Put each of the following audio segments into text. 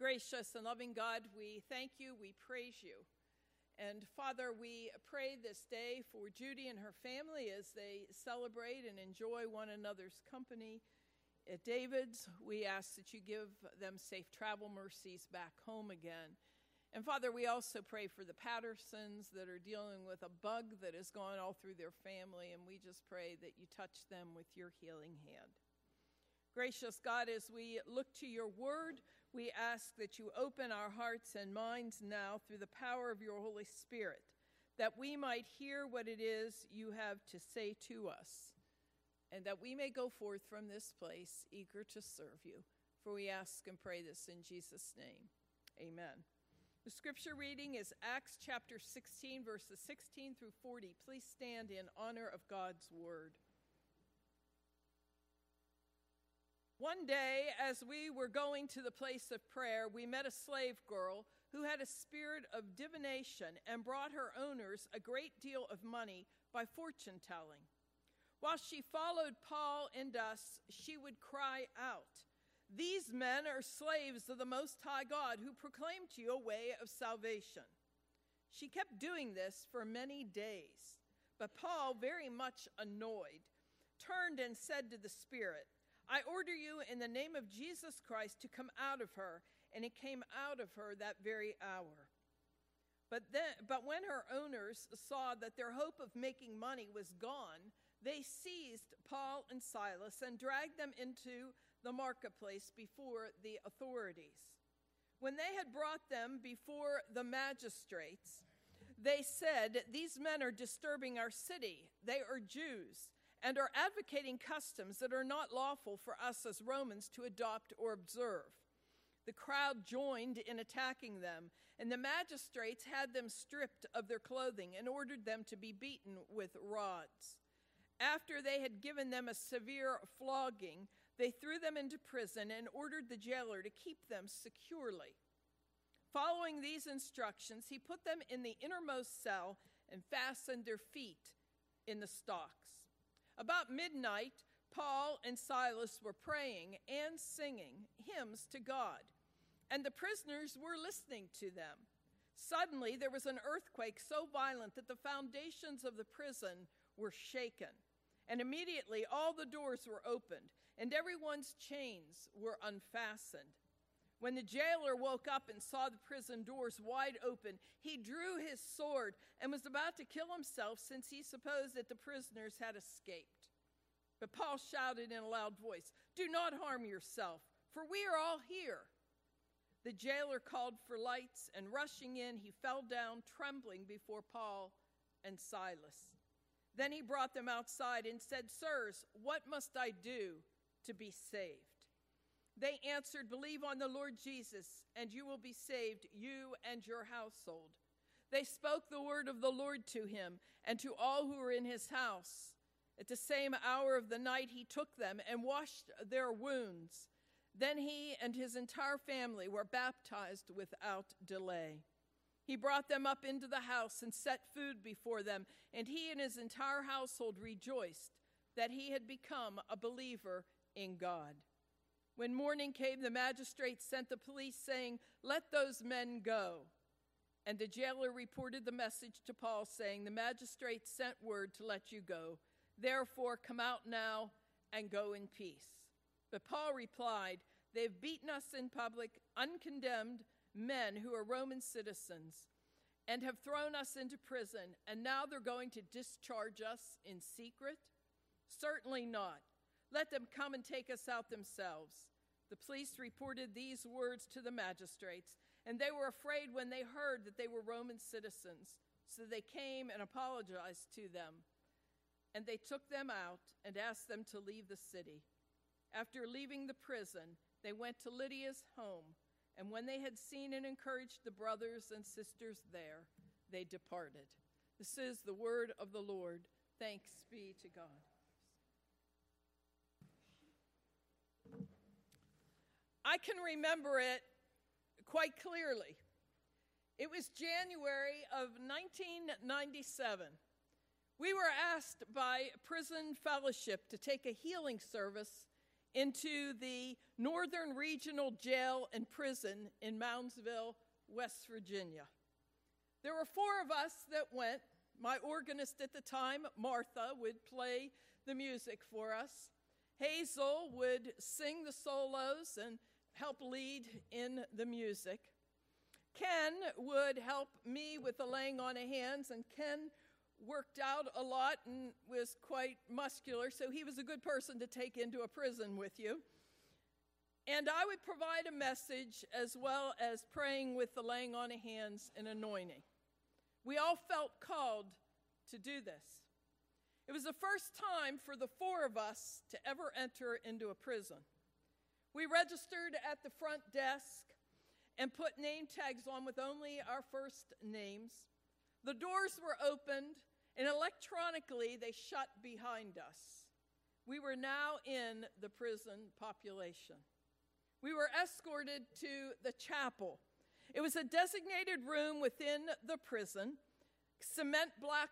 Gracious and loving God, we thank you, we praise you. And Father, we pray this day for Judy and her family as they celebrate and enjoy one another's company at David's. We ask that you give them safe travel mercies back home again. And Father, we also pray for the Pattersons that are dealing with a bug that has gone all through their family, and we just pray that you touch them with your healing hand. Gracious God, as we look to your word, we ask that you open our hearts and minds now through the power of your Holy Spirit, that we might hear what it is you have to say to us, and that we may go forth from this place eager to serve you. For we ask and pray this in Jesus' name. Amen. The scripture reading is Acts chapter 16, verses 16 through 40. Please stand in honor of God's word. One day, as we were going to the place of prayer, we met a slave girl who had a spirit of divination and brought her owners a great deal of money by fortune telling. While she followed Paul and us, she would cry out, "These men are slaves of the Most High God who proclaim to you a way of salvation." She kept doing this for many days, but Paul, very much annoyed, turned and said to the spirit, "I order you in the name of Jesus Christ to come out of her," and it came out of her that very hour. But when her owners saw that their hope of making money was gone, they seized Paul and Silas and dragged them into the marketplace before the authorities. When they had brought them before the magistrates, they said, "These men are disturbing our city. They are Jews and are advocating customs that are not lawful for us as Romans to adopt or observe." The crowd joined in attacking them, and the magistrates had them stripped of their clothing and ordered them to be beaten with rods. After they had given them a severe flogging, they threw them into prison and ordered the jailer to keep them securely. Following these instructions, he put them in the innermost cell and fastened their feet in the stocks. About midnight, Paul and Silas were praying and singing hymns to God, and the prisoners were listening to them. Suddenly, there was an earthquake so violent that the foundations of the prison were shaken, and immediately all the doors were opened, and everyone's chains were unfastened. When the jailer woke up and saw the prison doors wide open, he drew his sword and was about to kill himself, since he supposed that the prisoners had escaped. But Paul shouted in a loud voice, "Do not harm yourself, for we are all here." The jailer called for lights, and rushing in, he fell down trembling before Paul and Silas. Then he brought them outside and said, "Sirs, what must I do to be saved?" They answered, "Believe on the Lord Jesus, and you will be saved, you and your household." They spoke the word of the Lord to him and to all who were in his house. At the same hour of the night, he took them and washed their wounds. Then he and his entire family were baptized without delay. He brought them up into the house and set food before them, and he and his entire household rejoiced that he had become a believer in God. When morning came, the magistrates sent the police, saying, "Let those men go." And the jailer reported the message to Paul, saying, "The magistrates sent word to let you go. Therefore, come out now and go in peace." But Paul replied, "They have beaten us in public, uncondemned men who are Roman citizens, and have thrown us into prison, and now they're going to discharge us in secret? Certainly not. Let them come and take us out themselves." The police reported these words to the magistrates, and they were afraid when they heard that they were Roman citizens. So they came and apologized to them, and they took them out and asked them to leave the city. After leaving the prison, they went to Lydia's home, and when they had seen and encouraged the brothers and sisters there, they departed. This is the word of the Lord. Thanks be to God. I can remember it quite clearly. It was January of 1997. We were asked by Prison Fellowship to take a healing service into the Northern Regional Jail and Prison in Moundsville, West Virginia. There were 4 of us that went. My organist at the time, Martha, would play the music for us. Hazel would sing the solos and help lead in the music. Ken would help me with the laying on of hands, and Ken worked out a lot and was quite muscular, so he was a good person to take into a prison with you. And I would provide a message as well as praying with the laying on of hands and anointing. We all felt called to do this. It was the first time for the 4 of us to ever enter into a prison. We registered at the front desk and put name tags on with only our first names. The doors were opened, and electronically they shut behind us. We were now in the prison population. We were escorted to the chapel. It was a designated room within the prison, cement block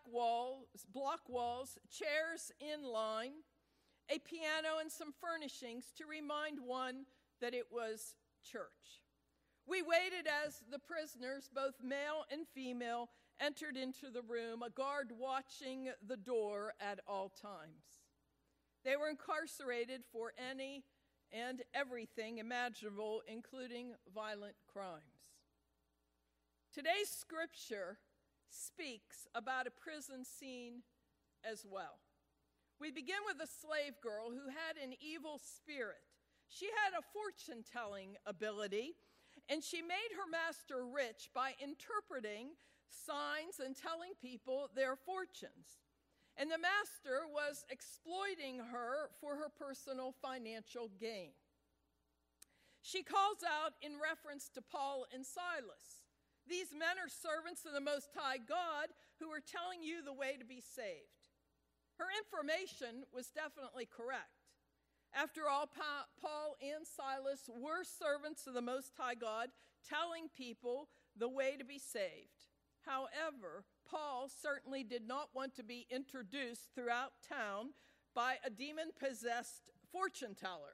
walls, chairs in line, a piano, and some furnishings to remind one that it was church. We waited as the prisoners, both male and female, entered into the room, a guard watching the door at all times. They were incarcerated for any and everything imaginable, including violent crimes. Today's scripture speaks about a prison scene as well. We begin with a slave girl who had an evil spirit. She had a fortune-telling ability, and she made her master rich by interpreting signs and telling people their fortunes. And the master was exploiting her for her personal financial gain. She calls out in reference to Paul and Silas. These men are servants of the Most High God who are telling you the way to be saved. Her information was definitely correct. After all, Paul and Silas were servants of the Most High God, telling people the way to be saved. However, Paul certainly did not want to be introduced throughout town by a demon-possessed fortune teller.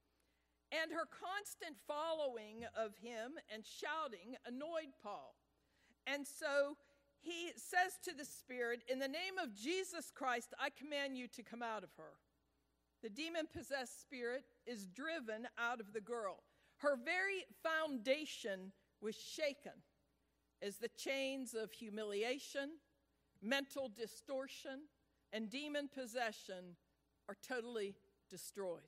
And her constant following of him and shouting annoyed Paul. And so he says to the spirit, "In the name of Jesus Christ, I command you to come out of her." The demon-possessed spirit is driven out of the girl. Her very foundation was shaken as the chains of humiliation, mental distortion, and demon possession are totally destroyed.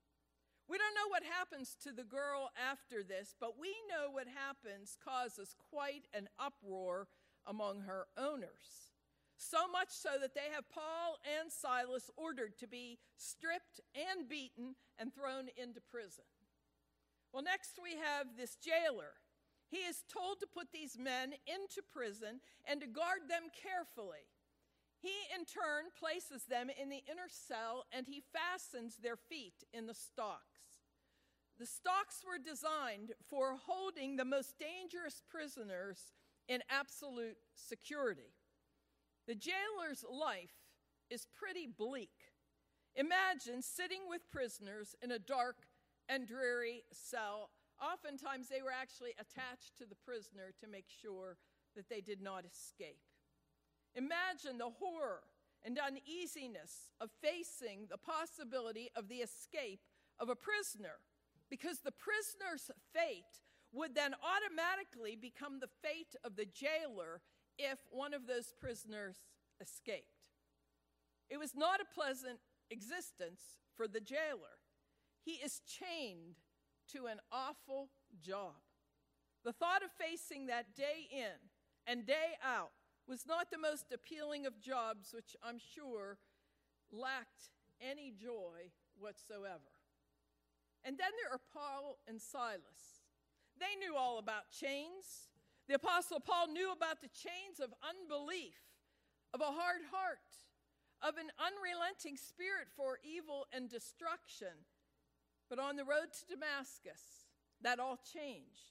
We don't know what happens to the girl after this, but we know what happens causes quite an uproar among her owners. So much so that they have Paul and Silas ordered to be stripped and beaten and thrown into prison. Well, next we have this jailer. He is told to put these men into prison and to guard them carefully. He, in turn, places them in the inner cell, and he fastens their feet in the stocks. The stocks were designed for holding the most dangerous prisoners in absolute security. The jailer's life is pretty bleak. Imagine sitting with prisoners in a dark and dreary cell. Oftentimes, they were actually attached to the prisoner to make sure that they did not escape. Imagine the horror and uneasiness of facing the possibility of the escape of a prisoner, because the prisoner's fate would then automatically become the fate of the jailer if one of those prisoners escaped. It was not a pleasant existence for the jailer. He is chained to an awful job. The thought of facing that day in and day out was not the most appealing of jobs, which I'm sure lacked any joy whatsoever. And then there are Paul and Silas. They knew all about chains. The Apostle Paul knew about the chains of unbelief, of a hard heart, of an unrelenting spirit for evil and destruction. But on the road to Damascus, that all changed.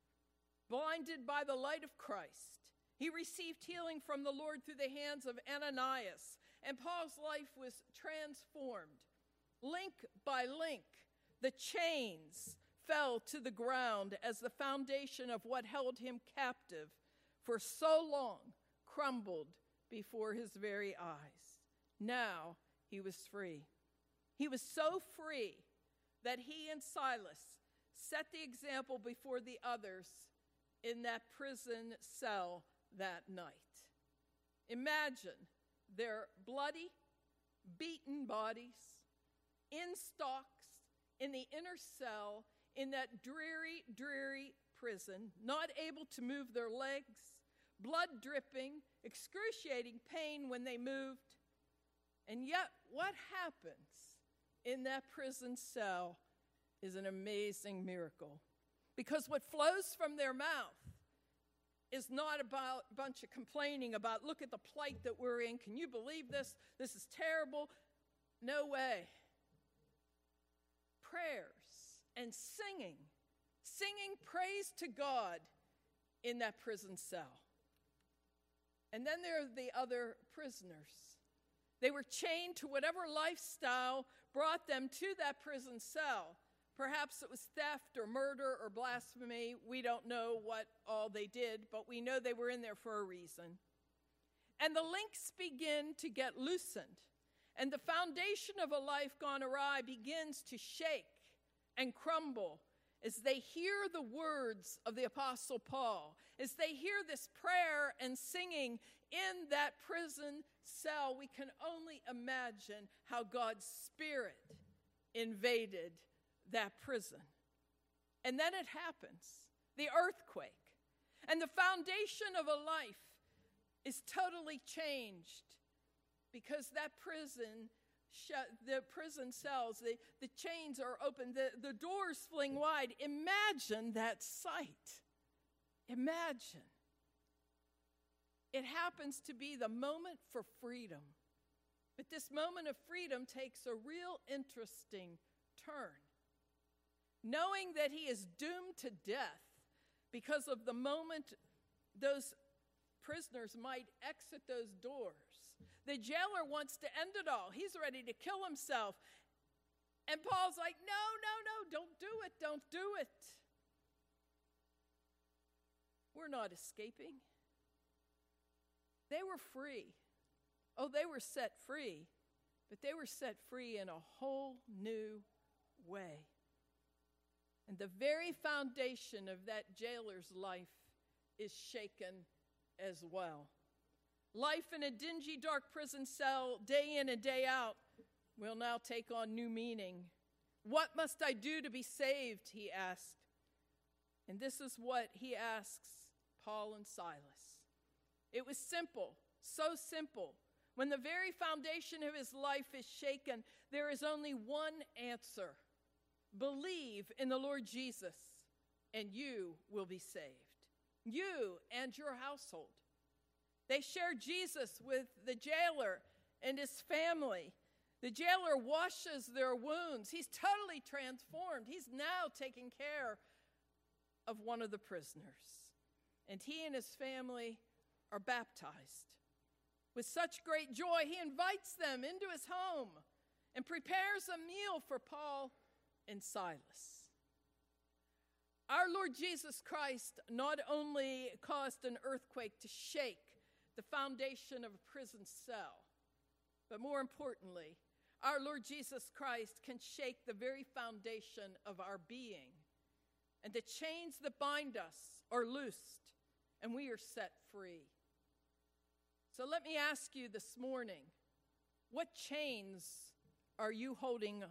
Blinded by the light of Christ, he received healing from the Lord through the hands of Ananias, and Paul's life was transformed. Link by link, The chains fell to the ground as the foundation of what held him captive for so long crumbled before his very eyes. Now he was free. He was so free that he and Silas set the example before the others in that prison cell that night. Imagine their bloody, beaten bodies in stocks in the inner cell in that dreary, dreary prison, not able to move their legs, blood dripping, excruciating pain when they moved. And yet, what happens in that prison cell is an amazing miracle. Because what flows from their mouth is not about a bunch of complaining about, look at the plight that we're in. Can you believe this? This is terrible. No way. Prayers and singing praise to God in that prison cell. And then there are the other prisoners. They were chained to whatever lifestyle brought them to that prison cell. Perhaps it was theft or murder or blasphemy. We don't know what all they did, but we know they were in there for a reason. And the links begin to get loosened, and the foundation of a life gone awry begins to shake and crumble as they hear the words of the Apostle Paul, as they hear this prayer and singing in that prison cell. We can only imagine how God's Spirit invaded that prison. And then it happens, the earthquake. And the foundation of a life is totally changed because that prison, the prison cells, the chains are open, the doors fling wide. Imagine that sight. Imagine. It happens to be the moment for freedom. But this moment of freedom takes a real interesting turn. Knowing that he is doomed to death because of the moment those prisoners might exit those doors. The jailer wants to end it all. He's ready to kill himself. And Paul's like, no, don't do it. We're not escaping. They were free. Oh, they were set free, but they were set free in a whole new way. And the very foundation of that jailer's life is shaken as well. Life in a dingy, dark prison cell, day in and day out, will now take on new meaning. What must I do to be saved, he asked. And this is what he asks Paul and Silas. It was simple, so simple. When the very foundation of his life is shaken, there is only one answer. Believe in the Lord Jesus, and you will be saved. You and your household. They shared Jesus with the jailer and his family. The jailer washes their wounds. He's totally transformed. He's now taking care of one of the prisoners. And he and his family are baptized. With such great joy, he invites them into his home and prepares a meal for Paul and Silas. Our Lord Jesus Christ not only caused an earthquake to shake the foundation of a prison cell, but more importantly, our Lord Jesus Christ can shake the very foundation of our being. And the chains that bind us are loosed, and we are set free. So let me ask you this morning, what chains are you holding?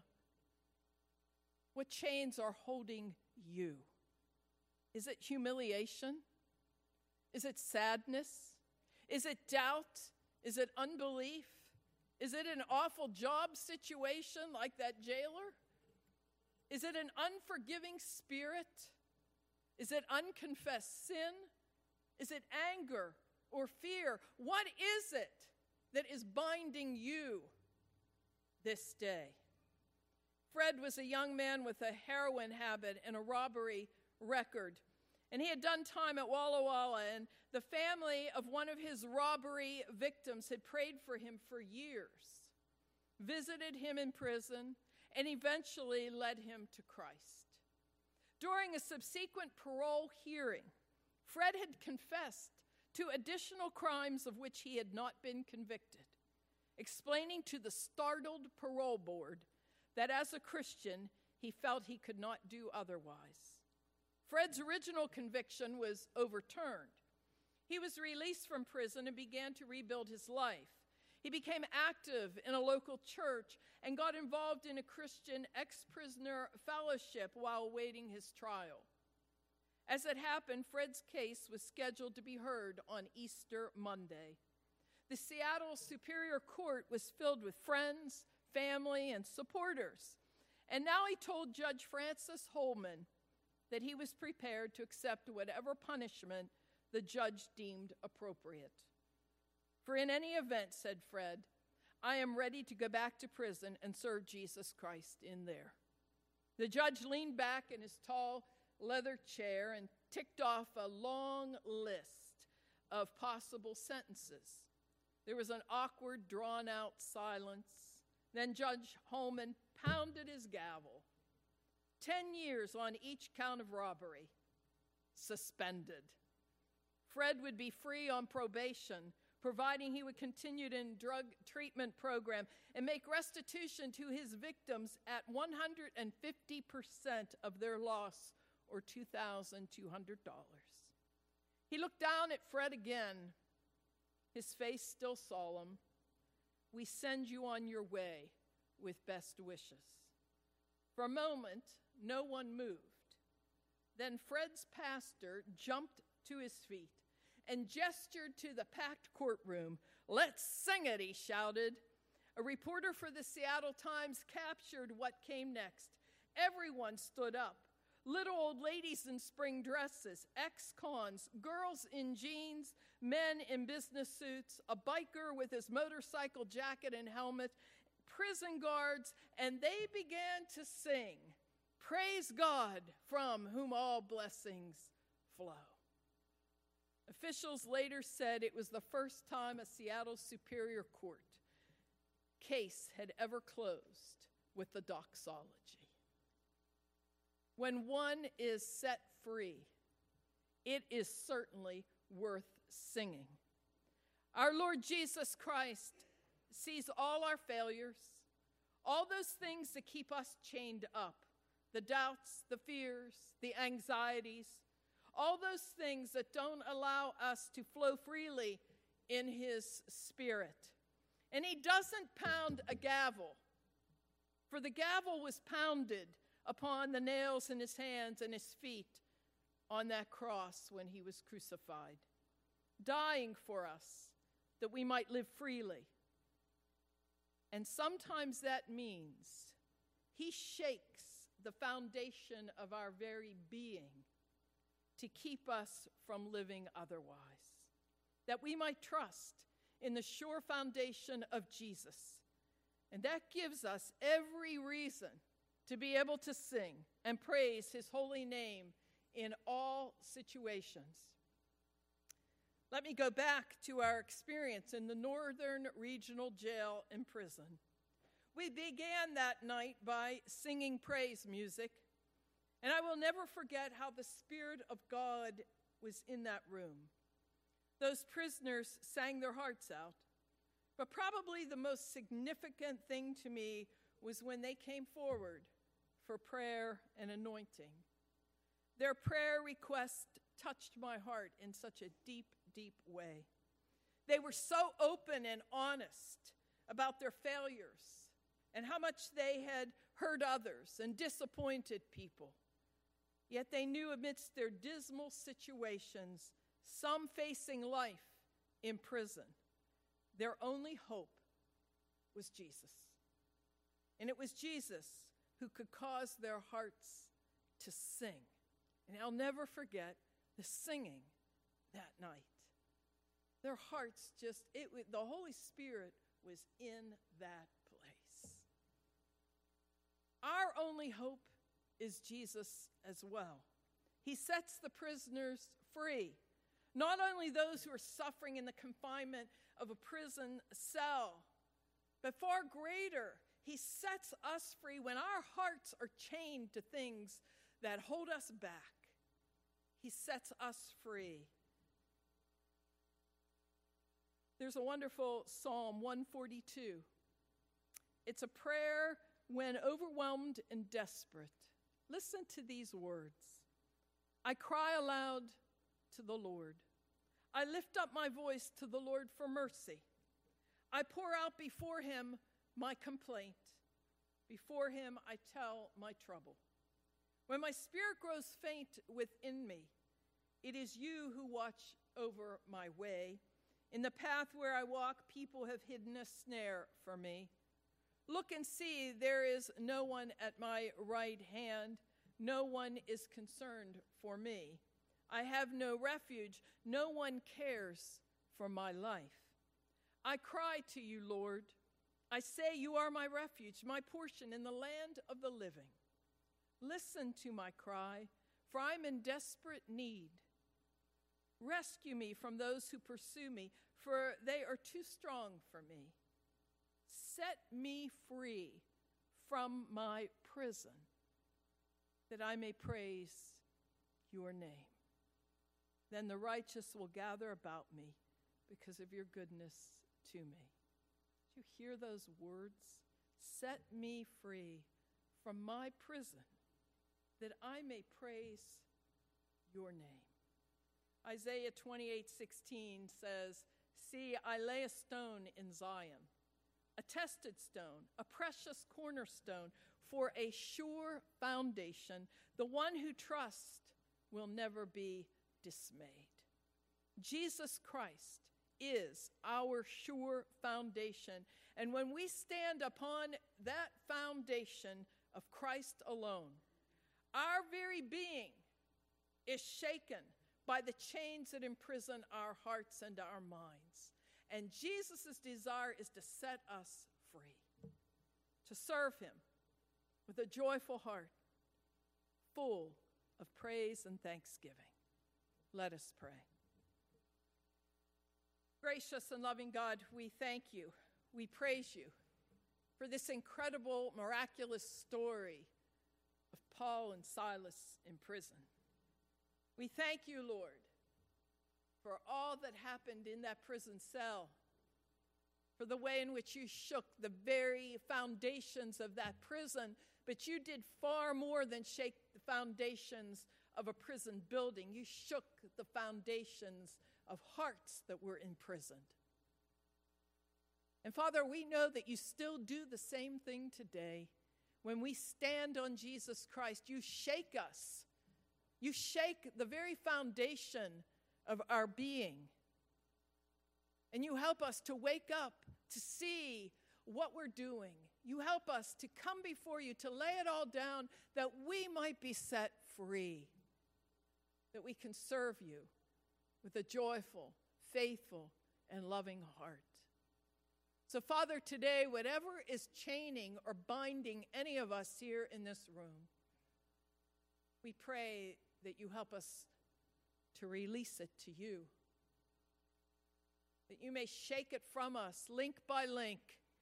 What chains are holding you? Is it humiliation? Is it sadness? Is it doubt? Is it unbelief? Is it an awful job situation like that jailer? Is it an unforgiving spirit? Is it unconfessed sin? Is it anger or fear? What is it that is binding you this day? Fred was a young man with a heroin habit and a robbery record. And he had done time at Walla Walla, and the family of one of his robbery victims had prayed for him for years, visited him in prison, and eventually led him to Christ. During a subsequent parole hearing, Fred had confessed to additional crimes of which he had not been convicted, explaining to the startled parole board that as a Christian, he felt he could not do otherwise. Fred's original conviction was overturned. He was released from prison and began to rebuild his life. He became active in a local church and got involved in a Christian ex-prisoner fellowship while awaiting his trial. As it happened, Fred's case was scheduled to be heard on Easter Monday. The Seattle Superior Court was filled with friends, family, and supporters. And now he told Judge Francis Holman that he was prepared to accept whatever punishment the judge deemed appropriate. For in any event, said Fred, I am ready to go back to prison and serve Jesus Christ in there. The judge leaned back in his tall leather chair and ticked off a long list of possible sentences. There was an awkward, drawn-out silence. Then Judge Holman pounded his gavel. 10 years on each count of robbery. Suspended. Fred would be free on probation, providing he would continue in drug treatment program and make restitution to his victims at 150% of their loss, or $2,200. He looked down at Fred again, his face still solemn. We send you on your way with best wishes. For a moment, no one moved. Then Fred's pastor jumped to his feet and gestured to the packed courtroom. Let's sing it, he shouted. A reporter for the Seattle Times captured what came next. Everyone stood up. Little old ladies in spring dresses, ex-cons, girls in jeans, men in business suits, a biker with his motorcycle jacket and helmet, prison guards, and they began to sing, Praise God, from whom all blessings flow. Officials later said it was the first time a Seattle Superior Court case had ever closed with the doxology. When one is set free, it is certainly worth singing. Our Lord Jesus Christ sees all our failures, all those things that keep us chained up, the doubts, the fears, the anxieties, all those things that don't allow us to flow freely in his Spirit. And he doesn't pound a gavel, for the gavel was pounded upon the nails in his hands and his feet on that cross when he was crucified, dying for us that we might live freely. And sometimes that means he shakes the foundation of our very being to keep us from living otherwise, that we might trust in the sure foundation of Jesus. And that gives us every reason to be able to sing and praise his holy name in all situations. Let me go back to our experience in the Northern Regional Jail and Prison. We began that night by singing praise music, and I will never forget how the Spirit of God was in that room. Those prisoners sang their hearts out, but probably the most significant thing to me was when they came forward for prayer and anointing. Their prayer request touched my heart in such a deep, deep way. They were so open and honest about their failures and how much they had hurt others and disappointed people. Yet they knew amidst their dismal situations, some facing life in prison, their only hope was Jesus. And it was Jesus who could cause their hearts to sing. And I'll never forget the singing that night. Their hearts the Holy Spirit was in that place. Our only hope is Jesus as well. He sets the prisoners free. Not only those who are suffering in the confinement of a prison cell, but far greater He sets us free when our hearts are chained to things that hold us back. He sets us free. There's a wonderful Psalm 142. It's a prayer when overwhelmed and desperate. Listen to these words. I cry aloud to the Lord. I lift up my voice to the Lord for mercy. I pour out before him my complaint. Before him I tell my trouble. When my spirit grows faint within me, it is you who watch over my way. In the path where I walk, people have hidden a snare for me. Look and see, there is no one at my right hand. No one is concerned for me. I have no refuge. No one cares for my life. I cry to you, Lord. I say you are my refuge, my portion in the land of the living. Listen to my cry, for I'm in desperate need. Rescue me from those who pursue me, for they are too strong for me. Set me free from my prison, that I may praise your name. Then the righteous will gather about me because of your goodness to me. Do you hear those words? Set me free from my prison, that I may praise your name. Isaiah 28:16 says, see, I lay a stone in Zion, a tested stone, a precious cornerstone for a sure foundation. The one who trusts will never be dismayed. Jesus Christ is our sure foundation. And when we stand upon that foundation of Christ alone, our very being is shaken by the chains that imprison our hearts and our minds. And Jesus' desire is to set us free, to serve him with a joyful heart, full of praise and thanksgiving. Let us pray. Gracious and loving God, we thank you. We praise you for this incredible, miraculous story of Paul and Silas in prison. We thank you, Lord, for all that happened in that prison cell, for the way in which you shook the very foundations of that prison, but you did far more than shake the foundations of a prison building. You shook the foundations of hearts that were imprisoned. And Father, we know that you still do the same thing today. When we stand on Jesus Christ, you shake us. You shake the very foundation of our being. And you help us to wake up, to see what we're doing. You help us to come before you, to lay it all down, that we might be set free, that we can serve you with a joyful, faithful, and loving heart. So, Father, today, whatever is chaining or binding any of us here in this room, we pray that you help us to release it to you, that you may shake it from us link by link,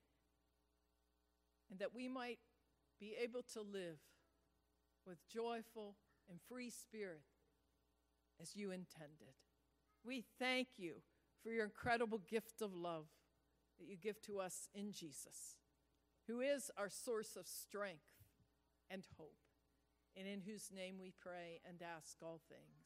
and that we might be able to live with joyful and free spirit as you intended. We thank you for your incredible gift of love that you give to us in Jesus, who is our source of strength and hope, and in whose name we pray and ask all things.